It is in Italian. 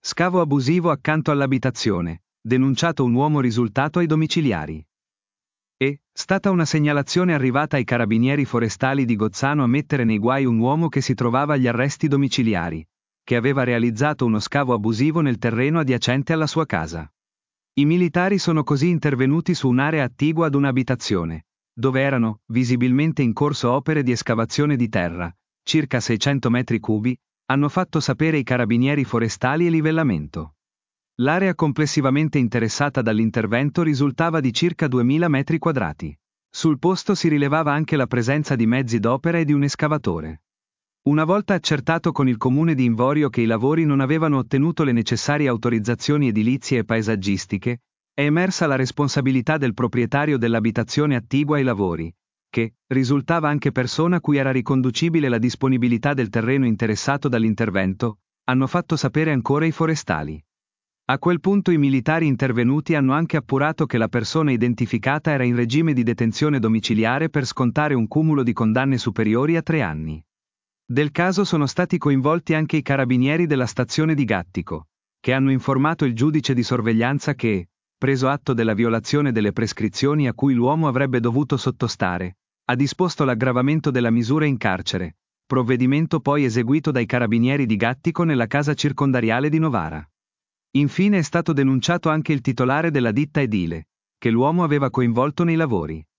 Scavo abusivo accanto all'abitazione. Denunciato un uomo risultato ai domiciliari. È stata una segnalazione arrivata ai carabinieri forestali di Gozzano a mettere nei guai un uomo che si trovava agli arresti domiciliari, che aveva realizzato uno scavo abusivo nel terreno adiacente alla sua casa. I militari sono così intervenuti su un'area attigua ad un'abitazione, dove erano, visibilmente in corso opere di escavazione di terra, circa 600 metri cubi, hanno fatto sapere i carabinieri forestali e livellamento. L'area complessivamente interessata dall'intervento risultava di circa 2000 metri quadrati. Sul posto si rilevava anche la presenza di mezzi d'opera e di un escavatore. Una volta accertato con il comune di Invorio che i lavori non avevano ottenuto le necessarie autorizzazioni edilizie e paesaggistiche, è emersa la responsabilità del proprietario dell'abitazione attigua ai lavori, che risultava anche persona cui era riconducibile la disponibilità del terreno interessato dall'intervento, hanno fatto sapere ancora i forestali. A quel punto i militari intervenuti hanno anche appurato che la persona identificata era in regime di detenzione domiciliare per scontare un cumulo di condanne superiori a 3 anni. Del caso sono stati coinvolti anche i carabinieri della stazione di Gattico, che hanno informato il giudice di sorveglianza che, preso atto della violazione delle prescrizioni a cui l'uomo avrebbe dovuto sottostare, ha disposto l'aggravamento della misura in carcere, provvedimento poi eseguito dai carabinieri di Gattico nella casa circondariale di Novara. Infine è stato denunciato anche il titolare della ditta edile, che l'uomo aveva coinvolto nei lavori.